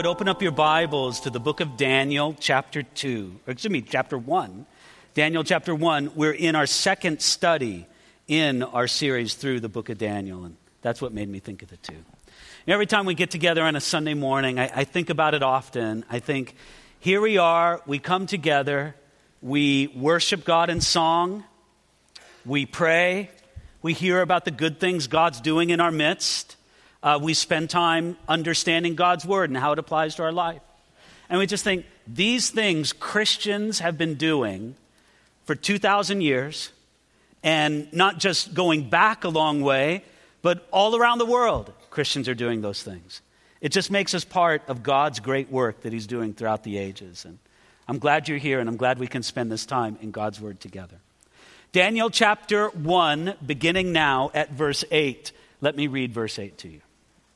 open up your Bibles to the book of Daniel, chapter 1. Daniel chapter 1, we're in our second study in our series through the book of Daniel, and that's what made me think of the two. Every time we get together on a Sunday morning, I think about it often. I think, here we are, we come together, we worship God in song, we pray, we hear about the good things God's doing in our midst. We spend time understanding God's word and how it applies to our life. And we just think these things Christians have been doing for 2,000 years, and not just going back a long way, but all around the world, Christians are doing those things. It just makes us part of God's great work that he's doing throughout the ages. And I'm glad you're here, and I'm glad we can spend this time in God's word together. Daniel chapter 1, beginning now at verse 8. Let me read verse 8 to you.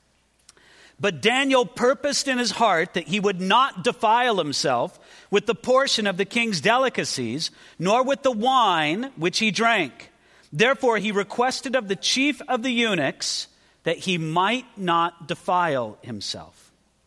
But Daniel purposed in his heart that he would not defile himself with the portion of the king's delicacies, nor with the wine which he drank. Therefore he requested of the chief of the eunuchs that he might not defile himself.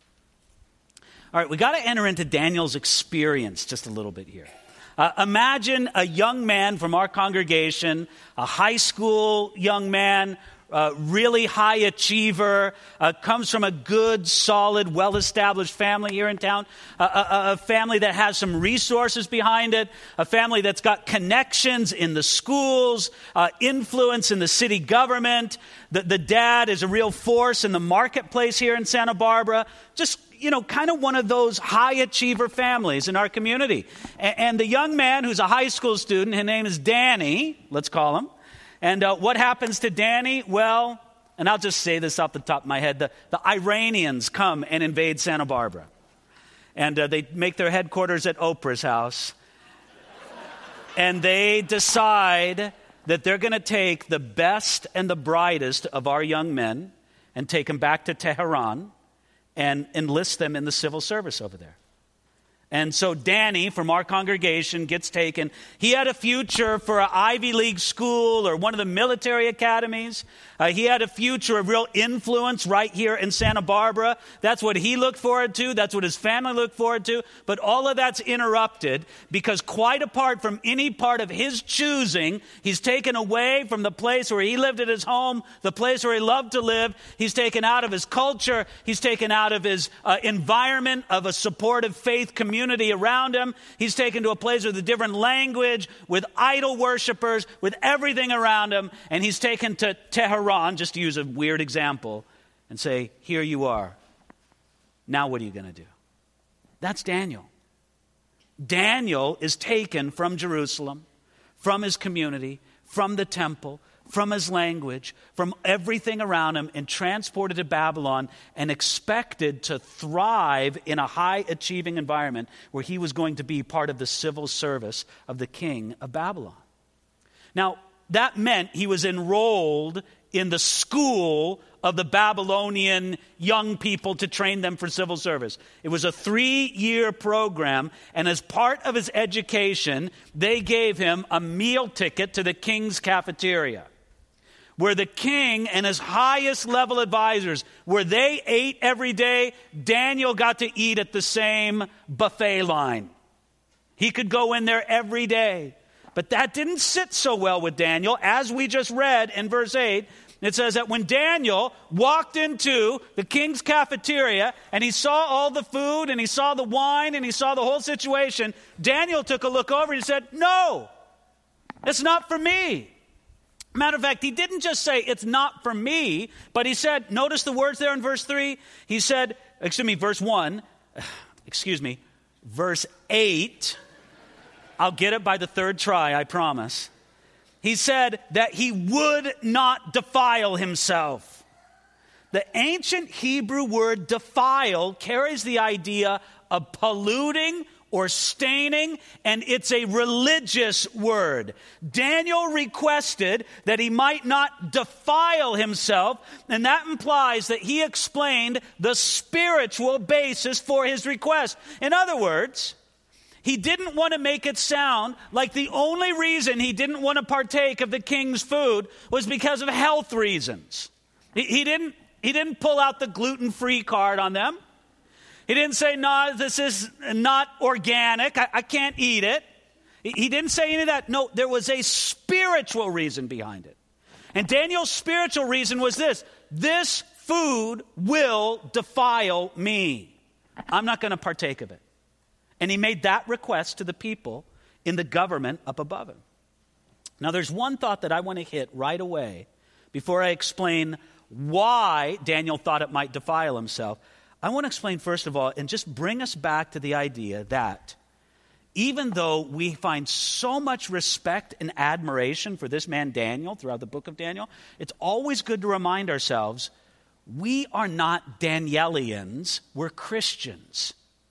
All right, we got to enter into Daniel's experience just a little bit here. Imagine a young man from our congregation, a high school young man, really high achiever, comes from a good, solid, well-established family here in town, a family that has some resources behind it, a family that's got connections in the schools, influence in the city government. The dad is a real force in the marketplace here in Santa Barbara. Just, kind of one of those high achiever families in our community. And the young man who's a high school student, his name is Danny, let's call him. And what happens to Danny? Well, and I'll just say this off the top of my head, the Iranians come and invade Santa Barbara. And they make their headquarters at Oprah's house. And they decide that they're going to take the best and the brightest of our young men and take them back to Tehran and enlist them in the civil service over there. And so Danny from our congregation gets taken. He had a future for an Ivy League school or one of the military academies. He had a future of real influence right here in Santa Barbara. That's what he looked forward to. That's what his family looked forward to. But all of that's interrupted because quite apart from any part of his choosing, he's taken away from the place where he lived at his home, the place where he loved to live. He's taken out of his culture. He's taken out of his environment of a supportive faith community around him. He's taken to a place with a different language, with idol worshipers, with everything around him. And he's taken to Tehran, just to use a weird example, and say, here you are. Now what are you going to do? That's Daniel. Daniel is taken from Jerusalem, from his community, from the temple, from his language, from everything around him, and transported to Babylon and expected to thrive in a high-achieving environment where he was going to be part of the civil service of the king of Babylon. Now, that meant he was enrolled in the school of the Babylonian young people to train them for civil service. It was a 3-year program, and as part of his education, they gave him a meal ticket to the king's cafeteria, where the king and his highest level advisors, where they ate every day, Daniel got to eat at the same buffet line. He could go in there every day. But that didn't sit so well with Daniel. As we just read in verse 8, it says that when Daniel walked into the king's cafeteria and he saw all the food and he saw the wine and he saw the whole situation, Daniel took a look over and he said, no, it's not for me. Matter of fact, he didn't just say it's not for me, but he said, notice the words there in verse 3. He said, verse 8. I'll get it by the third try, I promise. He said that he would not defile himself. The ancient Hebrew word defile carries the idea of polluting or staining, and it's a religious word. Daniel requested that he might not defile himself, and that implies that he explained the spiritual basis for his request. In other words, he didn't want to make it sound like the only reason he didn't want to partake of the king's food was because of health reasons. He didn't pull out the gluten-free card on them. He didn't say, no, this is not organic. I can't eat it. He didn't say any of that. No, there was a spiritual reason behind it. And Daniel's spiritual reason was this: this food will defile me. I'm not going to partake of it. And he made that request to the people in the government up above him. Now, there's one thought that I want to hit right away before I explain why Daniel thought it might defile himself. I want to explain, first of all, and just bring us back to the idea that even though we find so much respect and admiration for this man Daniel throughout the book of Daniel, it's always good to remind ourselves we are not Danielians, we're Christians.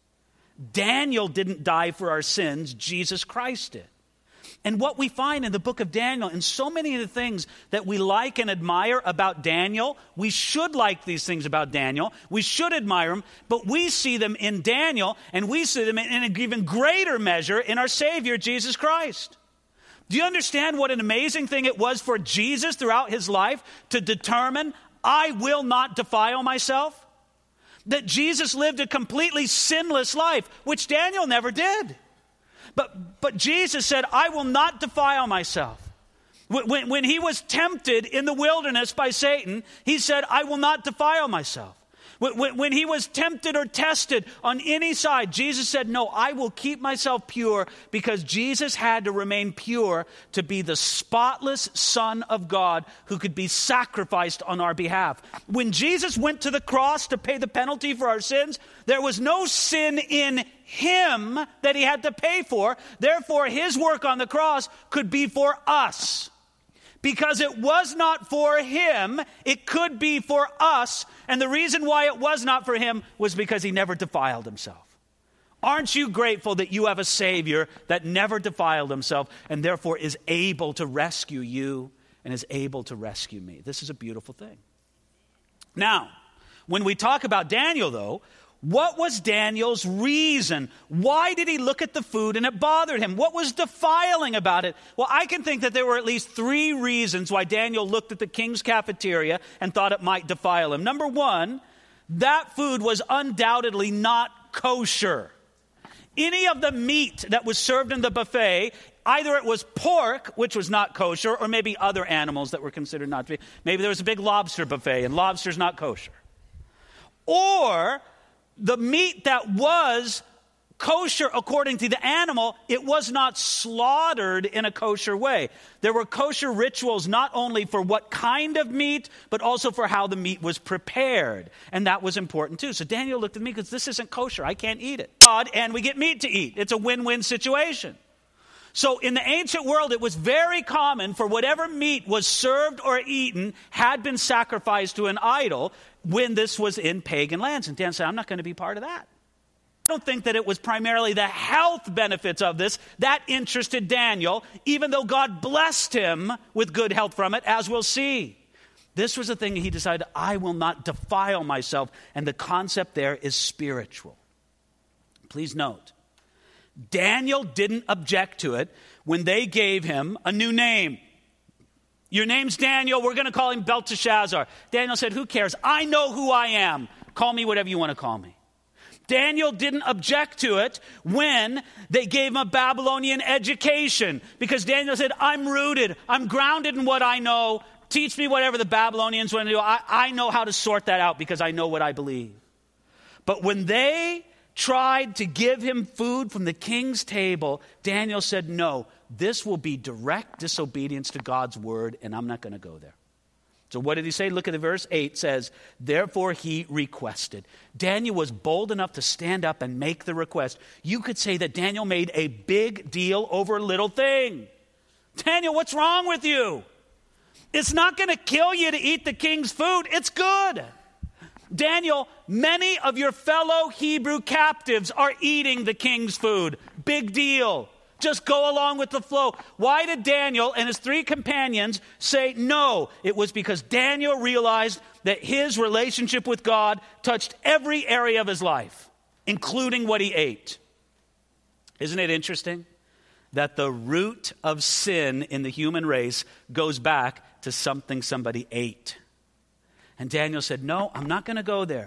Daniel didn't die for our sins, Jesus Christ did. And what we find in the book of Daniel, and so many of the things that we like and admire about Daniel, we should like these things about Daniel, we should admire them, but we see them in Daniel, and we see them in an even greater measure in our Savior, Jesus Christ. Do you understand what an amazing thing it was for Jesus throughout his life to determine, I will not defile myself? That Jesus lived a completely sinless life, which Daniel never did. But Jesus said, I will not defile myself. When he was tempted in the wilderness by Satan, he said, I will not defile myself. When he was tempted or tested on any side, Jesus said, no, I will keep myself pure, because Jesus had to remain pure to be the spotless Son of God who could be sacrificed on our behalf. When Jesus went to the cross to pay the penalty for our sins, there was no sin in him that he had to pay for. Therefore, his work on the cross could be for us. Because it was not for him, it could be for us. And the reason why it was not for him was because he never defiled himself. Aren't you grateful that you have a Savior that never defiled himself and therefore is able to rescue you and is able to rescue me? This is a beautiful thing. Now, when we talk about Daniel, though, what was Daniel's reason? Why did he look at the food and it bothered him? What was defiling about it? Well, I can think that there were at least 3 reasons why Daniel looked at the king's cafeteria and thought it might defile him. Number 1, that food was undoubtedly not kosher. Any of the meat that was served in the buffet, either it was pork, which was not kosher, or maybe other animals that were considered not to be. Maybe there was a big lobster buffet and lobster's not kosher. Or the meat that was kosher according to the animal, it was not slaughtered in a kosher way. There were kosher rituals not only for what kind of meat, but also for how the meat was prepared. And that was important too. So Daniel looked at me because this isn't kosher. I can't eat it. And we get meat to eat. It's a win-win situation. So in the ancient world, it was very common for whatever meat was served or eaten had been sacrificed to an idol when this was in pagan lands. And Dan said, I'm not going to be part of that. I don't think that it was primarily the health benefits of this that interested Daniel, even though God blessed him with good health from it, as we'll see. This was the thing he decided, I will not defile myself. And the concept there is spiritual. Please note, Daniel didn't object to it when they gave him a new name. Your name's Daniel, we're going to call him Belteshazzar. Daniel said, who cares? I know who I am. Call me whatever you want to call me. Daniel didn't object to it when they gave him a Babylonian education, because Daniel said, I'm rooted, I'm grounded in what I know. Teach me whatever the Babylonians want to do. I know how to sort that out because I know what I believe. But when they tried to give him food from the king's table, Daniel said, no, this will be direct disobedience to God's word, and I'm not going to go there. So what did he say? Look at the verse 8 says, therefore he requested. Daniel was bold enough to stand up and make the request. You could say that Daniel made a big deal over a little thing. Daniel, what's wrong with you? It's not going to kill you to eat the king's food. It's good. Daniel, many of your fellow Hebrew captives are eating the king's food. Big deal. Just go along with the flow. Why did Daniel and his 3 companions say no? It was because Daniel realized that his relationship with God touched every area of his life, including what he ate. Isn't it interesting that the root of sin in the human race goes back to something somebody ate? And Daniel said, no, I'm not going to go there.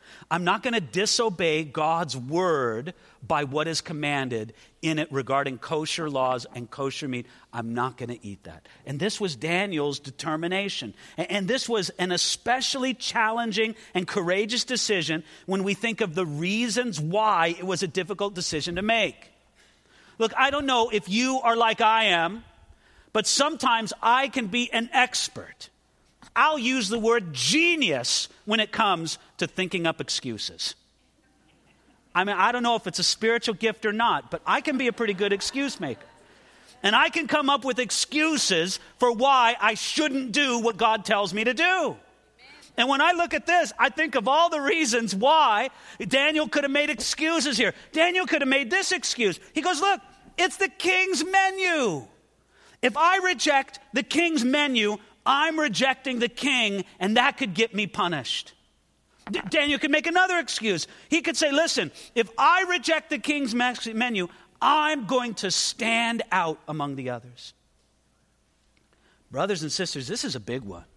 I'm not going to disobey God's word by what is commanded in it regarding kosher laws and kosher meat. I'm not going to eat that. And this was Daniel's determination. And this was an especially challenging and courageous decision when we think of the reasons why it was a difficult decision to make. Look, I don't know if you are like I am, but sometimes I can be an expert. I'll use the word genius when it comes to thinking up excuses. I mean, I don't know if it's a spiritual gift or not, but I can be a pretty good excuse maker. And I can come up with excuses for why I shouldn't do what God tells me to do. And when I look at this, I think of all the reasons why Daniel could have made excuses here. Daniel could have made this excuse. He goes, look, it's the king's menu. If I reject the king's menu, I'm rejecting the king, and that could get me punished. Daniel could make another excuse. He could say, listen, if I reject the king's menu, I'm going to stand out among the others. Brothers and sisters, this is a big one.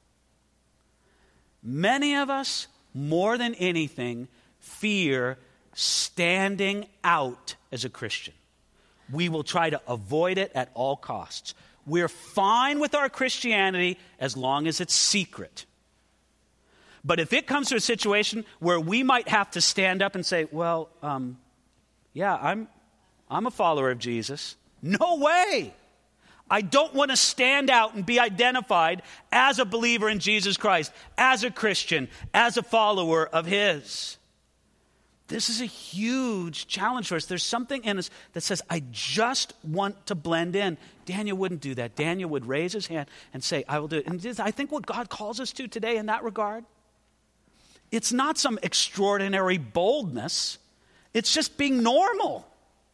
Many of us, more than anything, fear standing out as a Christian. We will try to avoid it at all costs. We're fine with our Christianity as long as it's secret. But if it comes to a situation where we might have to stand up and say, well, yeah, I'm a follower of Jesus. No way. I don't want to stand out and be identified as a believer in Jesus Christ, as a Christian, as a follower of his. This is a huge challenge for us. There's something in us that says, I just want to blend in. Daniel wouldn't do that. Daniel would raise his hand and say, I will do it. And I think what God calls us to today in that regard, it's not some extraordinary boldness. It's just being normal.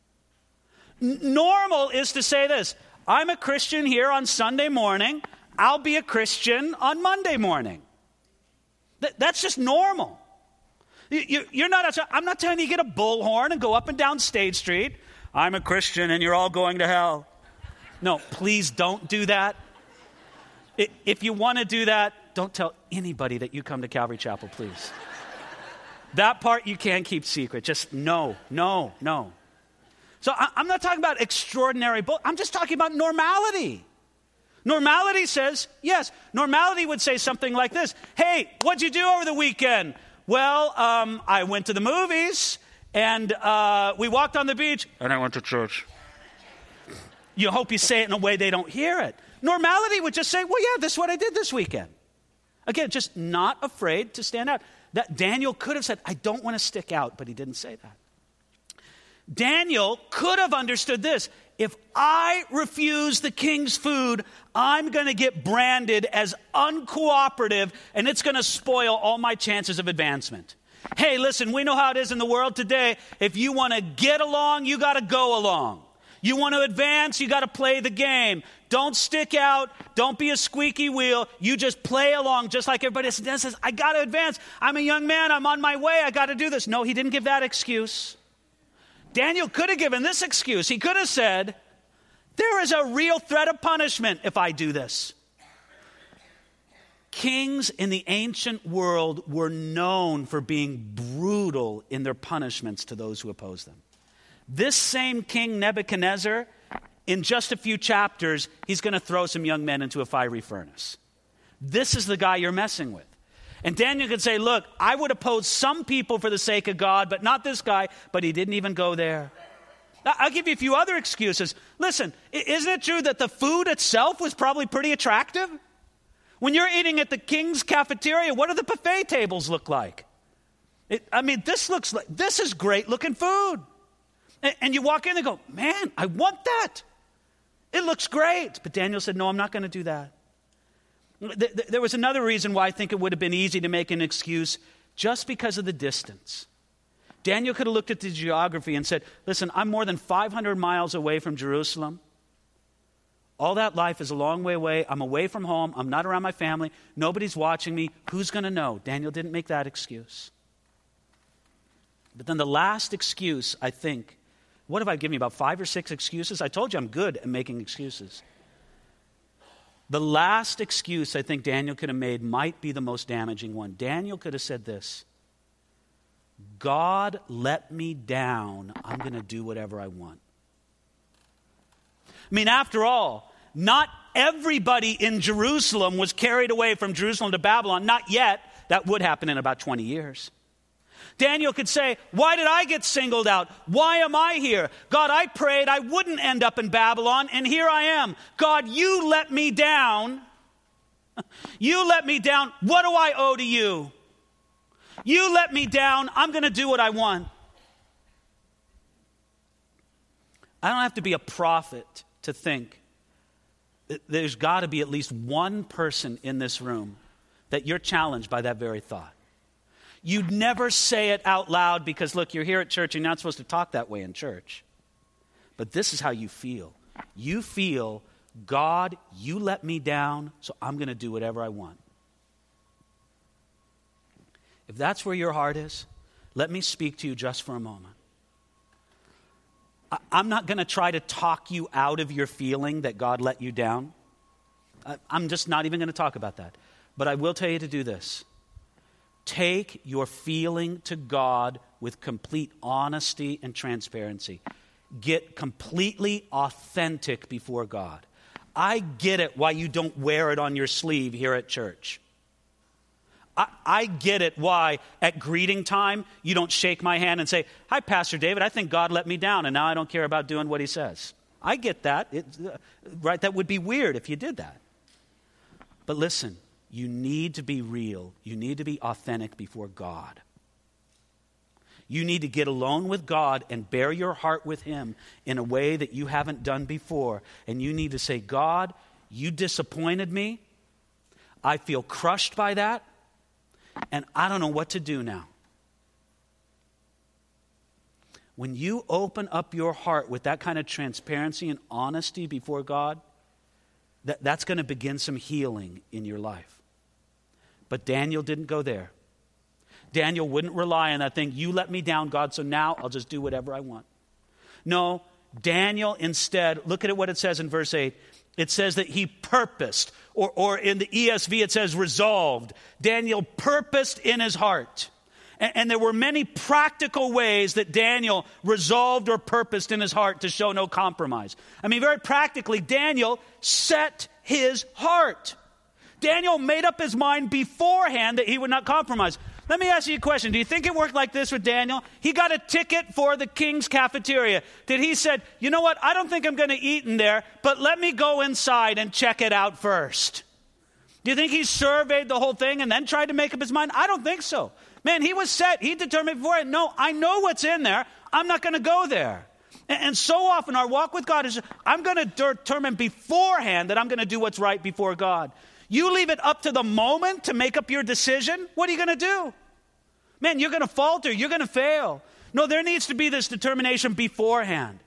Normal is to say this, I'm a Christian here on Sunday morning. I'll be a Christian on Monday morning. That's just normal. You're not. I'm not telling you to get a bullhorn and go up and down State Street. I'm a Christian and you're all going to hell. No, please don't do that. If you want to do that, don't tell anybody that you come to Calvary Chapel, please. That part you can't keep secret. Just no. So I'm not talking about extraordinary bull. I'm just talking about normality. Normality says, yes, normality would say something like this. Hey, what'd you do over the weekend? Well, I went to the movies, and we walked on the beach, and I went to church. You hope you say it in a way they don't hear it. Normality would just say, well, yeah, this is what I did this weekend. Again, just not afraid to stand out. That Daniel could have said, I don't want to stick out, but he didn't say that. Daniel could have understood this. If I refuse the king's food, I'm going to get branded as uncooperative, and it's going to spoil all my chances of advancement. Hey, listen, we know how it is in the world today. If you want to get along, you got to go along. You want to advance, you got to play the game. Don't stick out. Don't be a squeaky wheel. You just play along just like everybody else says, I got to advance. I'm a young man. I'm on my way. I got to do this. No, he didn't give that excuse. Daniel could have given this excuse. He could have said, there is a real threat of punishment if I do this. Kings in the ancient world were known for being brutal in their punishments to those who oppose them. This same king Nebuchadnezzar, in just a few chapters, he's going to throw some young men into a fiery furnace. This is the guy you're messing with. And Daniel could say, look, I would oppose some people for the sake of God, but not this guy, but he didn't even go there. I'll give you a few other excuses. Listen, isn't it true that the food itself was probably pretty attractive? When you're eating at the king's cafeteria, what do the buffet tables look like? This is great looking food. And you walk in and go, man, I want that. It looks great. But Daniel said, no, I'm not going to do that. There was another reason why I think it would have been easy to make an excuse, just because of the distance. Daniel could have looked at the geography and said, listen, I'm more than 500 miles away from Jerusalem. All that life is a long way away. I'm away from home. I'm not around my family. Nobody's watching me. Who's going to know? Daniel didn't make that excuse. But then the last excuse, I think, what have I given you, about 5 or 6 excuses? I told you I'm good at making excuses. The last excuse I think Daniel could have made might be the most damaging one. Daniel could have said this. God let me down. I'm going to do whatever I want. I mean, after all, not everybody in Jerusalem was carried away from Jerusalem to Babylon. Not yet. That would happen in about 20 years. Daniel could say, why did I get singled out? Why am I here? God, I prayed I wouldn't end up in Babylon, and here I am. God, you let me down. You let me down. What do I owe to you? You let me down. I'm going to do what I want. I don't have to be a prophet to think that there's got to be at least one person in this room that you're challenged by that very thought. You'd never say it out loud because, look, you're here at church and you're not supposed to talk that way in church. But this is how you feel. You feel, God, you let me down, so I'm going to do whatever I want. If that's where your heart is, let me speak to you just for a moment. I'm not going to try to talk you out of your feeling that God let you down. I'm just not even going to talk about that. But I will tell you to do this. Take your feeling to God with complete honesty and transparency. Get completely authentic before God. I get it why you don't wear it on your sleeve here at church. I get it why at greeting time you don't shake my hand and say, hi, Pastor David, I think God let me down and now I don't care about doing what he says. I get that. Right? That would be weird if you did that. But listen, you need to be real. You need to be authentic before God. You need to get alone with God and bare your heart with him in a way that you haven't done before. And you need to say, God, you disappointed me. I feel crushed by that. And I don't know what to do now. When you open up your heart with that kind of transparency and honesty before God, that's going to begin some healing in your life. But Daniel didn't go there. Daniel wouldn't rely on that thing. You let me down, God, so now I'll just do whatever I want. No, Daniel instead, look at what it says in verse 8. It says that he purposed, or in the ESV it says resolved. Daniel purposed in his heart. And there were many practical ways that Daniel resolved or purposed in his heart to show no compromise. I mean, very practically, Daniel set his heart. Daniel made up his mind beforehand that he would not compromise. Let me ask you a question. Do you think it worked like this with Daniel? He got a ticket for the king's cafeteria. Did he said, you know what? I don't think I'm going to eat in there, but let me go inside and check it out first. Do you think he surveyed the whole thing and then tried to make up his mind? I don't think so. Man, he was set. He determined beforehand, no, I know what's in there. I'm not going to go there. And so often our walk with God is, I'm going to determine beforehand that I'm going to do what's right before God. You leave it up to the moment to make up your decision, what are you going to do? Man, you're going to falter. You're going to fail. No, there needs to be this determination beforehand.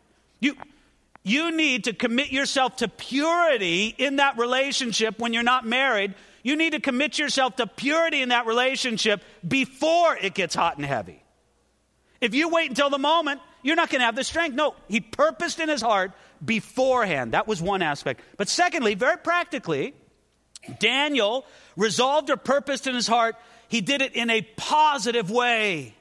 You need to commit yourself to purity in that relationship when you're not married. You need to commit yourself to purity in that relationship before it gets hot and heavy. If you wait until the moment, you're not going to have the strength. No, he purposed in his heart beforehand. That was one aspect. But secondly, very practically, Daniel resolved or purposed in his heart. He did it in a positive way.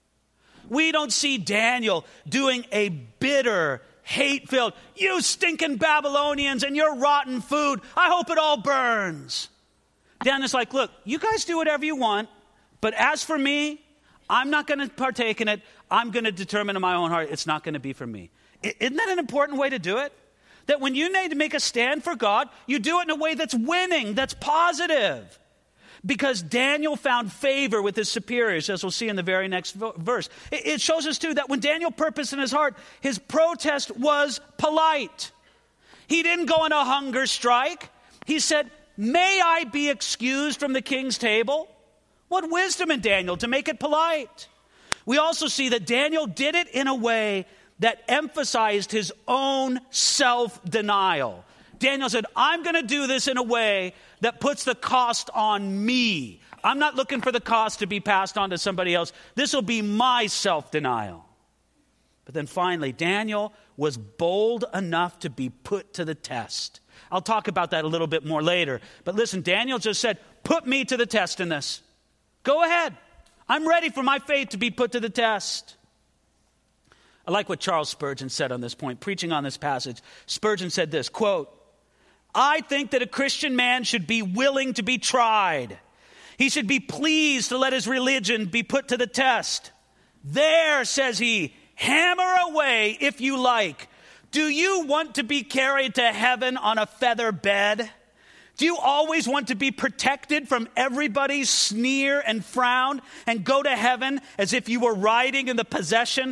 We don't see Daniel doing a bitter, hate-filled, you stinking Babylonians and your rotten food, I hope it all burns. Daniel's like, look, you guys do whatever you want, but as for me, I'm not going to partake in it. I'm going to determine in my own heart it's not going to be for me. Isn't that an important way to do it? That when you need to make a stand for God, you do it in a way that's winning, that's positive. Because Daniel found favor with his superiors, as we'll see in the very next verse. It shows us, too, that when Daniel purposed in his heart, his protest was polite. He didn't go on a hunger strike. He said, may I be excused from the king's table? What wisdom in Daniel to make it polite. We also see that Daniel did it in a way that emphasized his own self-denial. Daniel said, I'm going to do this in a way that puts the cost on me. I'm not looking for the cost to be passed on to somebody else. This will be my self-denial. But then finally, Daniel was bold enough to be put to the test. I'll talk about that a little bit more later. But listen, Daniel just said, put me to the test in this. Go ahead. I'm ready for my faith to be put to the test. I like what Charles Spurgeon said on this point, preaching on this passage. Spurgeon said this, quote, I think that a Christian man should be willing to be tried. He should be pleased to let his religion be put to the test. There, says he, hammer away if you like. Do you want to be carried to heaven on a feather bed? Do you always want to be protected from everybody's sneer and frown and go to heaven as if you were riding in the procession,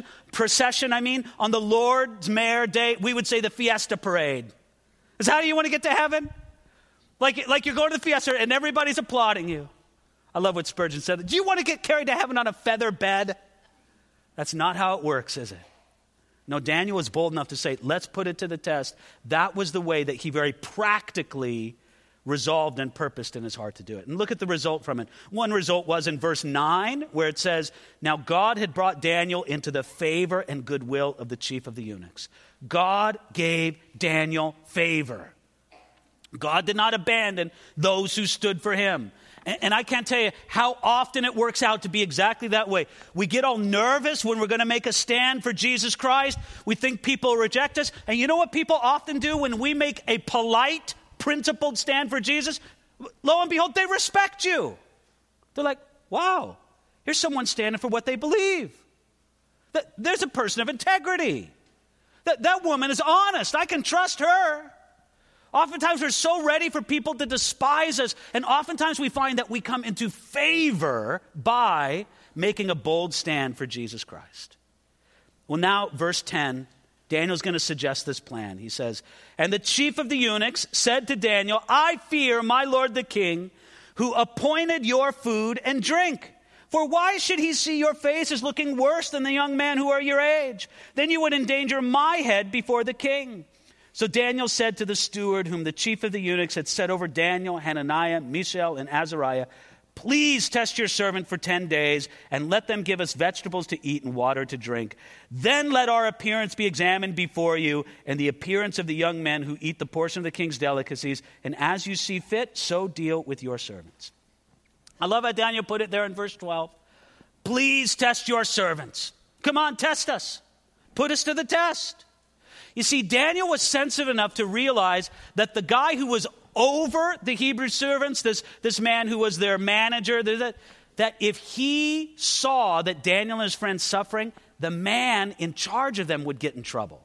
on the Lord's Mare Day? We would say the Fiesta Parade. Is that how you want to get to heaven? Like you're going to the Fiesta and everybody's applauding you. I love what Spurgeon said. Do you want to get carried to heaven on a feather bed? That's not how it works, is it? No, Daniel was bold enough to say, let's put it to the test. That was the way that he very practically resolved and purposed in his heart to do it. And look at the result from it. One result was in verse 9, where it says, now God had brought Daniel into the favor and goodwill of the chief of the eunuchs. God gave Daniel favor. God did not abandon those who stood for him. And I can't tell you how often it works out to be exactly that way. We get all nervous when we're going to make a stand for Jesus Christ. We think people reject us. And you know what people often do when we make a polite, principled stand for Jesus? Lo and behold, they respect you. They're like, wow, here's someone standing for what they believe. There's a person of integrity. That woman is honest. I can trust her. Oftentimes we're so ready for people to despise us, and oftentimes we find that we come into favor by making a bold stand for Jesus Christ. Well, now, verse 10, Daniel's going to suggest this plan. He says, and the chief of the eunuchs said to Daniel, I fear my lord the king, who appointed your food and drink. For why should he see your face as looking worse than the young men who are your age? Then you would endanger my head before the king. So Daniel said to the steward, whom the chief of the eunuchs had set over Daniel, Hananiah, Mishael, and Azariah, please test your servant for 10 days, and let them give us vegetables to eat and water to drink. Then let our appearance be examined before you, and the appearance of the young men who eat the portion of the king's delicacies. And as you see fit, so deal with your servants. I love how Daniel put it there in verse 12. Please test your servants. Come on, test us. Put us to the test. You see, Daniel was sensitive enough to realize that the guy who was over the Hebrew servants, this man who was their manager, that if he saw that Daniel and his friends suffering, the man in charge of them would get in trouble.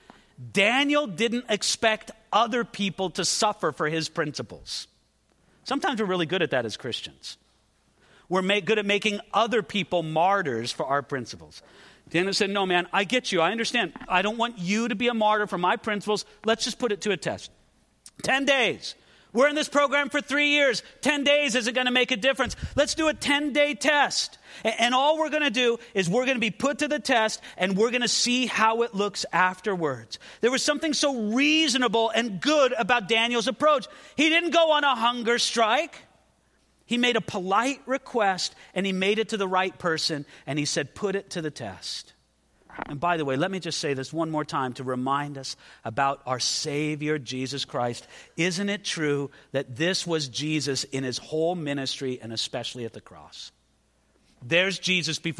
Daniel didn't expect other people to suffer for his principles. Sometimes we're really good at that as Christians. We're good at making other people martyrs for our principles. Daniel said, no, man, I get you. I understand. I don't want you to be a martyr for my principles. Let's just put it to a test. 10 days. We're in this program for 3 years. 10 days isn't going to make a difference. Let's do a 10-day test. And all we're going to do is we're going to be put to the test, and we're going to see how it looks afterwards. There was something so reasonable and good about Daniel's approach. He didn't go on a hunger strike. He made a polite request, and he made it to the right person, and he said, put it to the test. And by the way, let me just say this one more time to remind us about our Savior, Jesus Christ. Isn't it true that this was Jesus in his whole ministry, and especially at the cross? There's Jesus before.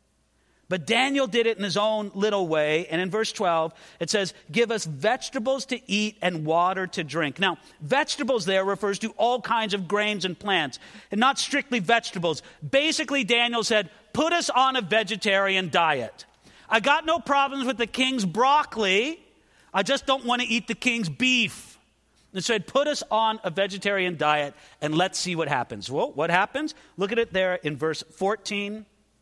But Daniel did it in his own little way. And in verse 12, it says, give us vegetables to eat and water to drink. Now, vegetables there refers to all kinds of grains and plants, and not strictly vegetables. Basically, Daniel said, put us on a vegetarian diet. I got no problems with the king's broccoli. I just don't want to eat the king's beef. And said, put us on a vegetarian diet, and let's see what happens. Well, what happens? Look at it there in verse 14.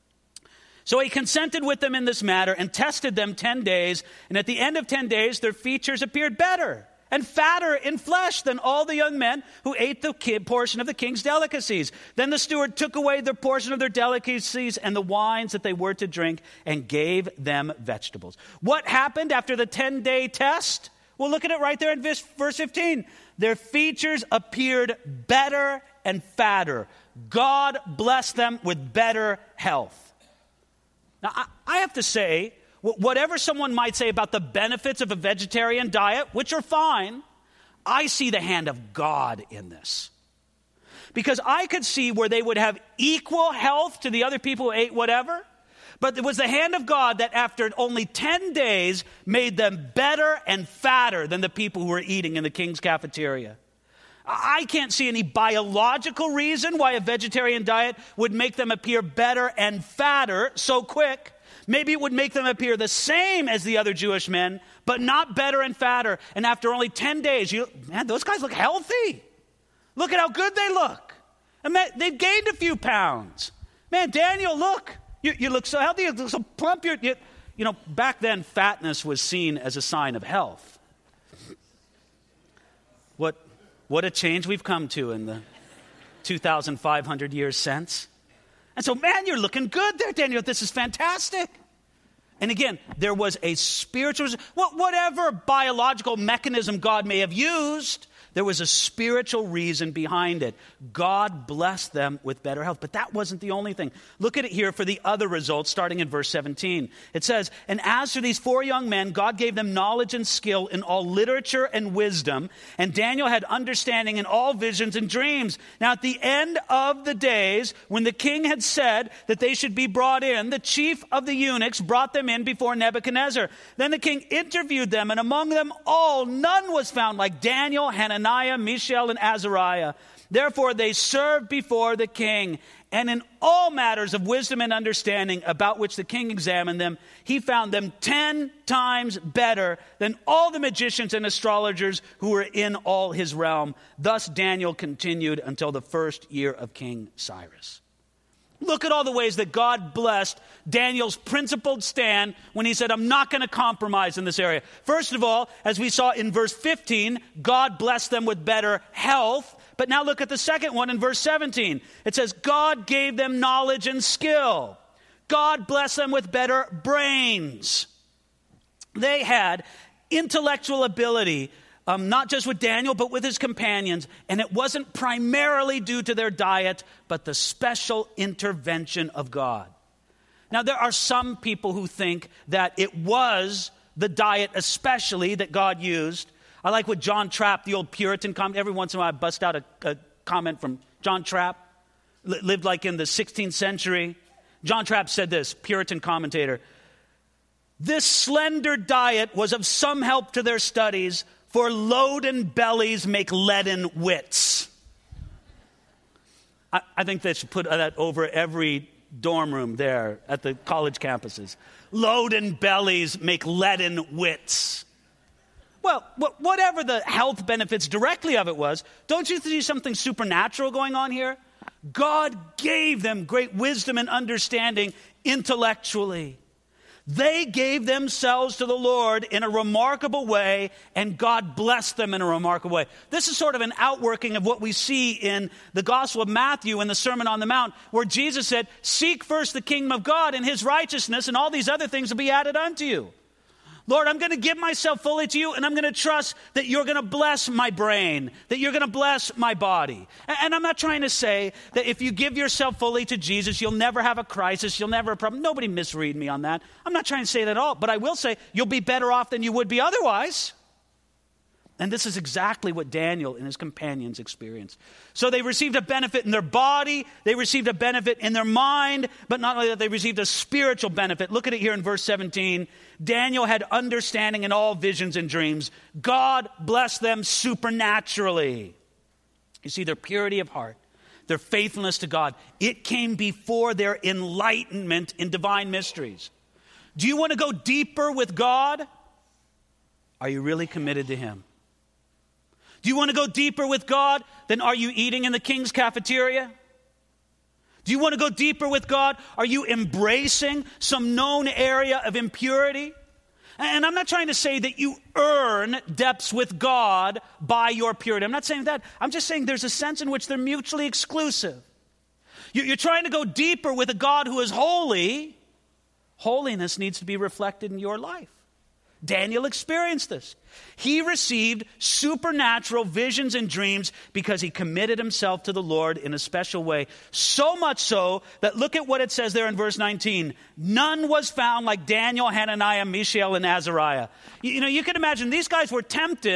So he consented with them in this matter and tested them 10 days. And at the end of 10 days, their features appeared better and fatter in flesh than all the young men who ate the portion of the king's delicacies. Then the steward took away their portion of their delicacies and the wines that they were to drink and gave them vegetables. What happened after the 10-day test? Well, look at it right there in verse 15. Their features appeared better and fatter. God blessed them with better health. Now, I have to say, whatever someone might say about the benefits of a vegetarian diet, which are fine, I see the hand of God in this. Because I could see where they would have equal health to the other people who ate whatever, but it was the hand of God that after only 10 days made them better and fatter than the people who were eating in the king's cafeteria. I can't see any biological reason why a vegetarian diet would make them appear better and fatter so quick. Maybe it would make them appear the same as the other Jewish men, but not better and fatter. And after only 10 days, man, those guys look healthy. Look at how good they look. And they've gained a few pounds. Man, Daniel, look. You look so healthy. You look so plump. Back then, fatness was seen as a sign of health. What a change we've come to in the 2,500 years since. And so, man, you're looking good there, Daniel. This is fantastic. And again, there was a spiritual, whatever biological mechanism God may have used, there was a spiritual reason behind it. God blessed them with better health. But that wasn't the only thing. Look at it here for the other results, starting in verse 17. It says, and as for these 4 young men, God gave them knowledge and skill in all literature and wisdom. And Daniel had understanding in all visions and dreams. Now at the end of the days, when the king had said that they should be brought in, the chief of the eunuchs brought them in before Nebuchadnezzar. Then the king interviewed them, and among them all, none was found like Daniel, Hananiah, Mishael, and Azariah. Therefore they served before the king, and in all matters of wisdom and understanding about which the king examined them, he found them 10 times better than all the magicians and astrologers who were in all his realm. Thus Daniel continued until the first year of King Cyrus. Look at all the ways that God blessed Daniel's principled stand when he said, I'm not going to compromise in this area. First of all, as we saw in verse 15, God blessed them with better health. But now look at the second one in verse 17. It says, God gave them knowledge and skill. God blessed them with better brains. They had intellectual ability, not just with Daniel, but with his companions. And it wasn't primarily due to their diet, but the special intervention of God. Now, there are some people who think that it was the diet especially that God used. I like what John Trapp, the old Puritan comment, every once in a while I bust out a comment from John Trapp, lived like in the 16th century. John Trapp said this, Puritan commentator, this slender diet was of some help to their studies, for loaden bellies make leaden wits. I think they should put that over every dorm room there at the college campuses. Loaden bellies make leaden wits. Well, whatever the health benefits directly of it was, don't you see something supernatural going on here? God gave them great wisdom and understanding intellectually. They gave themselves to the Lord in a remarkable way, and God blessed them in a remarkable way. This is sort of an outworking of what we see in the Gospel of Matthew in the Sermon on the Mount, where Jesus said, seek first the kingdom of God and his righteousness, and all these other things will be added unto you. Lord, I'm going to give myself fully to you, and I'm going to trust that you're going to bless my brain, that you're going to bless my body. And I'm not trying to say that if you give yourself fully to Jesus, you'll never have a crisis, you'll never have a problem. Nobody misread me on that. I'm not trying to say that at all, but I will say you'll be better off than you would be otherwise. And this is exactly what Daniel and his companions experienced. So they received a benefit in their body, they received a benefit in their mind, but not only that, they received a spiritual benefit. Look at it here in verse 17. Daniel had understanding in all visions and dreams. God blessed them supernaturally. You see, their purity of heart, their faithfulness to God, it came before their enlightenment in divine mysteries. Do you want to go deeper with God? Are you really committed to him? Do you want to go deeper with God? Then are you eating in the king's cafeteria? Do you want to go deeper with God? Are you embracing some known area of impurity? And I'm not trying to say that you earn depths with God by your purity. I'm not saying that. I'm just saying there's a sense in which they're mutually exclusive. You're trying to go deeper with a God who is holy. Holiness needs to be reflected in your life. Daniel experienced this. He received supernatural visions and dreams because he committed himself to the Lord in a special way. So much so that look at what it says there in verse 19. None was found like Daniel, Hananiah, Mishael, and Azariah. You can imagine these guys were tempted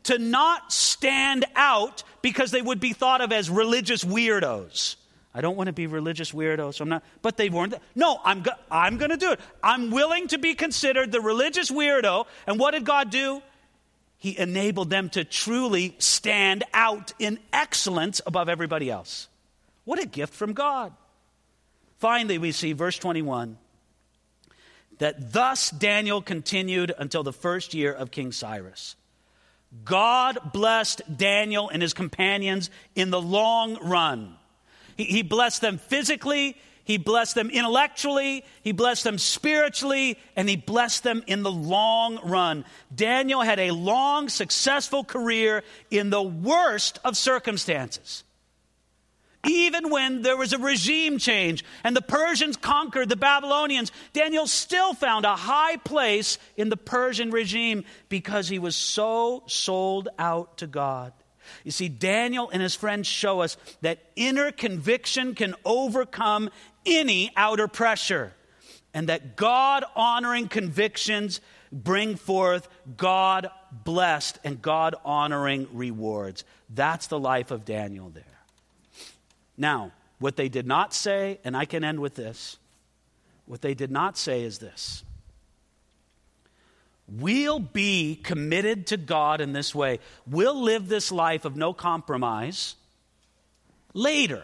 to not stand out because they would be thought of as religious weirdos. I don't want to be religious weirdos, so I'm not, but they weren't. No, I'm going to do it. I'm willing to be considered the religious weirdo. And what did God do? He enabled them to truly stand out in excellence above everybody else. What a gift from God. Finally, we see verse 21, that thus Daniel continued until the first year of King Cyrus. God blessed Daniel and his companions in the long run. He blessed them physically, he blessed them intellectually, he blessed them spiritually, and he blessed them in the long run. Daniel had a long, successful career in the worst of circumstances. Even when there was a regime change and the Persians conquered the Babylonians, Daniel still found a high place in the Persian regime because he was so sold out to God. You see, Daniel and his friends show us that inner conviction can overcome any outer pressure, and that God-honoring convictions bring forth God-blessed and God-honoring rewards. That's the life of Daniel there. Now, what they did not say, and I can end with this, what they did not say is this: we'll be committed to God in this way. We'll live this life of no compromise later.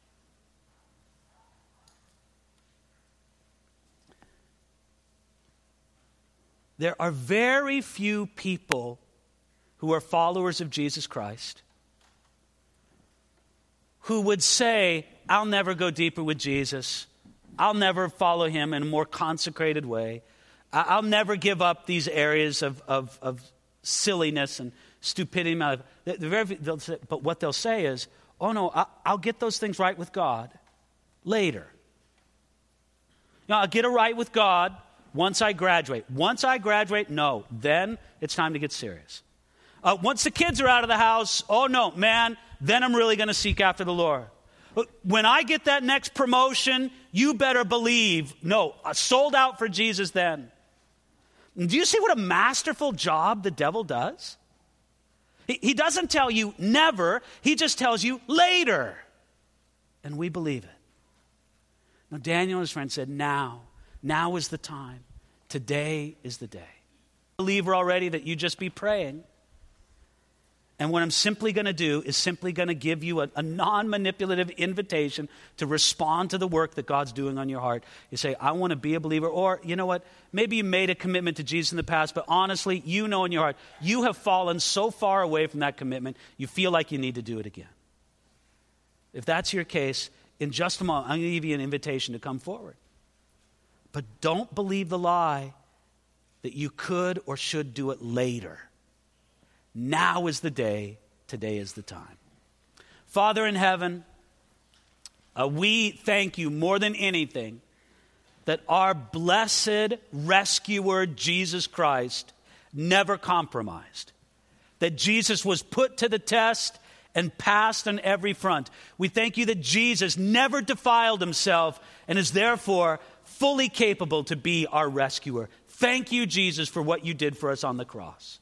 There are very few people who are followers of Jesus Christ who would say, I'll never go deeper with Jesus. I'll never follow him in a more consecrated way. I'll never give up these areas of silliness and stupidity. But what they'll say is, oh no, I'll get those things right with God later. I'll get it right with God once I graduate. Once I graduate, no, then it's time to get serious. Once the kids are out of the house, oh no, man, then I'm really going to seek after the Lord. When I get that next promotion, you better believe, no, sold out for Jesus then. Do you see what a masterful job the devil does? He doesn't tell you never, he just tells you later. And we believe it. Now, Daniel and his friend said, now is the time. Today is the day. Believer already that you just be praying. And what I'm simply going to do is simply going to give you a non-manipulative invitation to respond to the work that God's doing on your heart. You say, I want to be a believer. Or, you know what, maybe you made a commitment to Jesus in the past, but honestly, you know in your heart, you have fallen so far away from that commitment, you feel like you need to do it again. If that's your case, in just a moment, I'm going to give you an invitation to come forward. But don't believe the lie that you could or should do it later. Now is the day. Today is the time. Father in heaven, we thank you more than anything that our blessed rescuer, Jesus Christ, never compromised. That Jesus was put to the test and passed on every front. We thank you that Jesus never defiled himself and is therefore fully capable to be our rescuer. Thank you, Jesus, for what you did for us on the cross.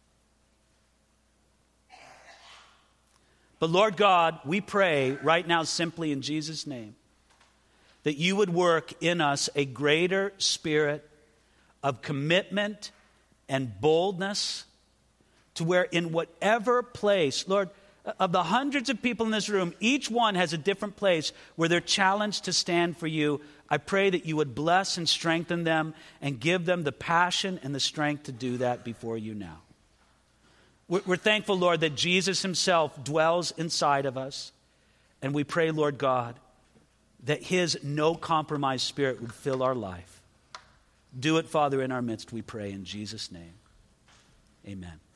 But Lord God, we pray right now simply in Jesus' name that you would work in us a greater spirit of commitment and boldness to where in whatever place, Lord, of the hundreds of people in this room, each one has a different place where they're challenged to stand for you. I pray that you would bless and strengthen them and give them the passion and the strength to do that before you now. We're thankful, Lord, that Jesus himself dwells inside of us. And we pray, Lord God, that his no-compromise spirit would fill our life. Do it, Father, in our midst, we pray in Jesus' name. Amen.